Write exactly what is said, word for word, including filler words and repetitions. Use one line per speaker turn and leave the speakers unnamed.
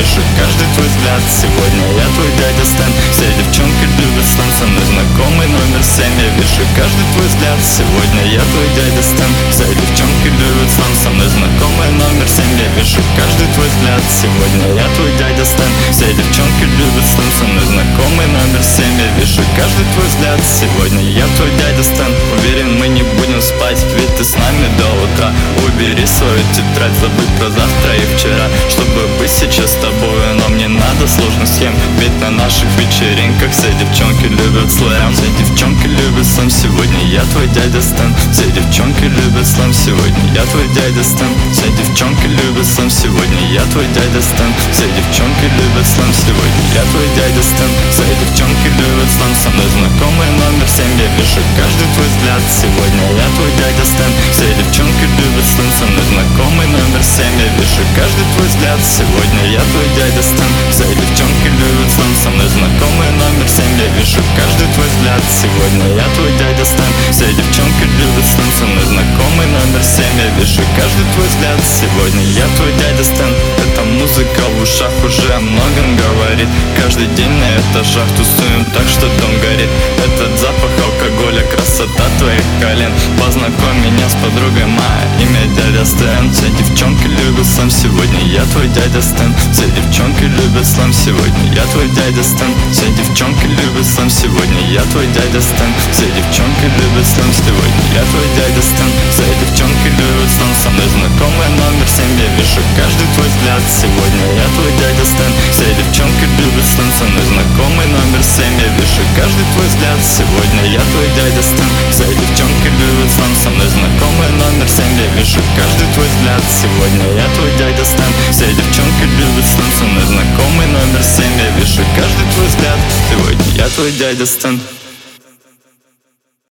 вижу каждый твой взгляд. Сегодня я твой дядя Стэн. Все девчонки любят Стэн, со мной знакомый номер семь. Я вижу каждый твой взгляд. Сегодня я твой дядя Стэн. Все девчонки любят Стэн, со мной знакомый номер семь. Я вижу каждый твой взгляд. Сегодня я твой дядя Стэн. Все девчонки любят Стэн, со мной знакомый номер семь. Я вижу каждый твой взгляд. Сегодня я твой дядя Стэн. Уверен, мы не будем спать, ведь ты с нами до утра. Убери свою тетрадь, забудь про завтра и вчера, чтобы быть сейчас с тобой. Но мне надо сложных схем, ведь на наших вечеринках все девчонки любят слэм. Все девчонки любят слэм. Сегодня я твой дядя Стэн. Все девчонки любят слэм. Сегодня я твой дядя Стэн. Все девчонки любят слэм. Сегодня я твой дядя Стэн. Все девчонки любят слэм. Сегодня я твой дядя Стэн. Все девчонки любят слэм. Со мной знакомый номер семь. Я вижу каждый твой взгляд. Сегодня я твой дядя Стэн. Все девчонки любят слэм. Со мной знакомый номер семь. Я вижу каждый твой взгляд. Сегодня я твой дядя Стэн. Все девчонки любят слэм. Со мной знакомый номер семь. Я вижу каждый твой взгляд. Сегодня я твой дядя Стэн. Все девчонки любят слэм. Со мной знакомый номер семь. Я вижу каждый твой взгляд. Сегодня я твой дядя Стэн. Эта музыка в ушах уже о многом говорит. Каждый день на этажах тусуем так, что дом горит. Этот запах алкоголя, красота твоих колен. Познакомь меня с подругой, моя имя дядя Стэн. Все девчонки любят слэм. Сегодня я твой дядя Стэн. Все девчонки любят слэм. Сегодня я твой дядя Стэн. Все девчонки любят слэм. Сегодня я твой дядя Стэн. Все девчонки любят слэм. Сегодня я твой дядя Стэн. Все девчонки любят слэм. Со мной знакомый номер семь. Я вижу каждый твой взгляд. Сегодня я твой дядя Стэн. Все девчонки любят слэм. Со мной знакомый номер семь. Я вижу каждый твой взгляд. Сегодня я твой дядя Стэн. Все девчонки любят слэм. Со мной знакомый номер семь. Я вижу каждый твой взгляд. Сегодня я твой дядя Стэн. Все девчонки любят слэм. Со мной знакомый номер семь. Я вижу каждый твой взгляд. Сегодня я твой дядя Стэн.